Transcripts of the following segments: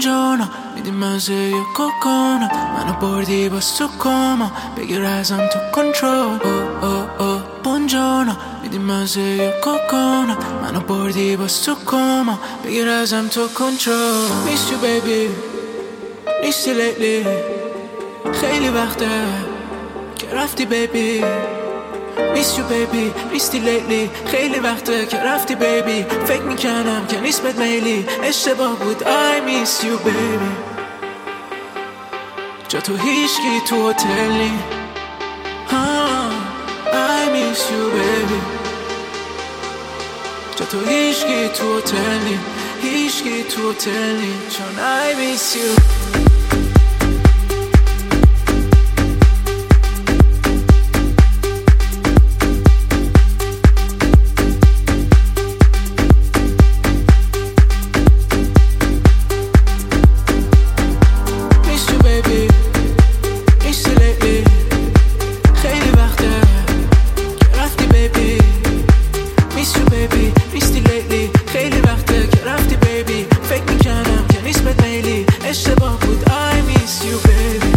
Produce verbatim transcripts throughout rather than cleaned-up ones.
اونجانا میدی مزه یه کوکونا منو بردی با سکوما بگیر ازم تو کنترل او او او اونجانا میدی مزه یه کوکونا منو بردی با سکوما بگیر ازم تو کنترل Miss you baby نیستی لیلی خیلی وقته که رفتی baby Miss you baby نیستی لیلی خیلی وقته که رفتی baby فکر میکنم که نیست بد میلی اشتباه بود I miss you baby جا تو هیچکی تو هتل نی I miss you baby جا تو هیچکی تو هتل نی هیچکی تو هتل نی چون I miss you اشتباه بود I miss you baby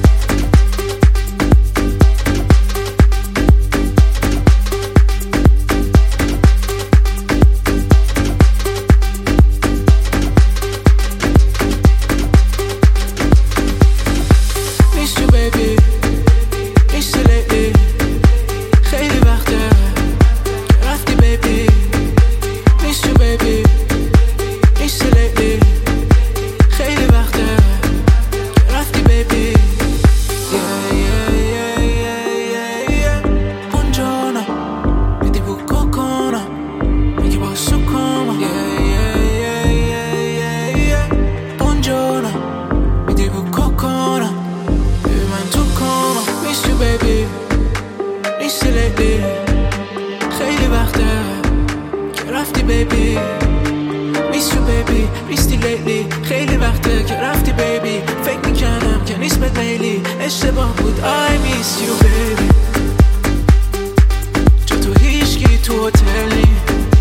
Miss you baby نیستی لیلی خیلی وقته که رفتی baby Miss you baby نیستی لیلی خیلی وقته که رفتی baby yeah yeah yeah yeah yeah اونجانا میدی بو کوکونا میگی با سکوما yeah yeah yeah yeah yeah yeah اونجانا میدی بو کوکونا ببین من تو کوما Miss you baby نیستی لیلی خیلی وقته که رفتی baby Miss you baby نیستی لیلی خیلی وقته که رفتی baby فکر میکنم که نیست بد میلی اشتباه بود I miss you baby جا تو هیچکی تو هتل نی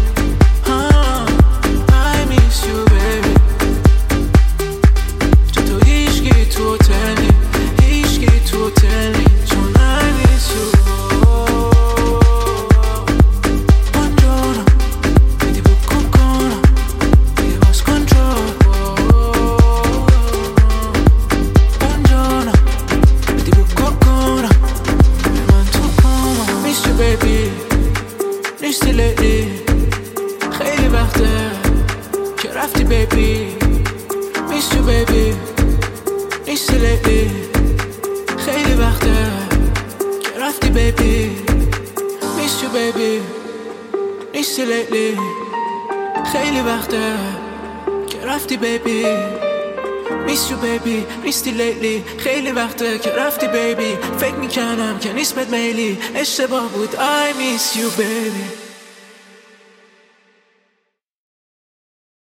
I miss you baby جا تو هیچکی تو هتل نی هیچکی تو هتل نی چون I miss you baby نیستی لیلی خیلی وقته که رفتی baby Miss you baby نیستی لیلی خیلی وقته که رفتی baby Miss you baby نیستی لیلی خیلی وقته که رفتی baby Miss you baby نیستی لیلی خیلی وقته که رفتی baby فکر میکنم که نیست بد میلی اشتباه بود I miss you baby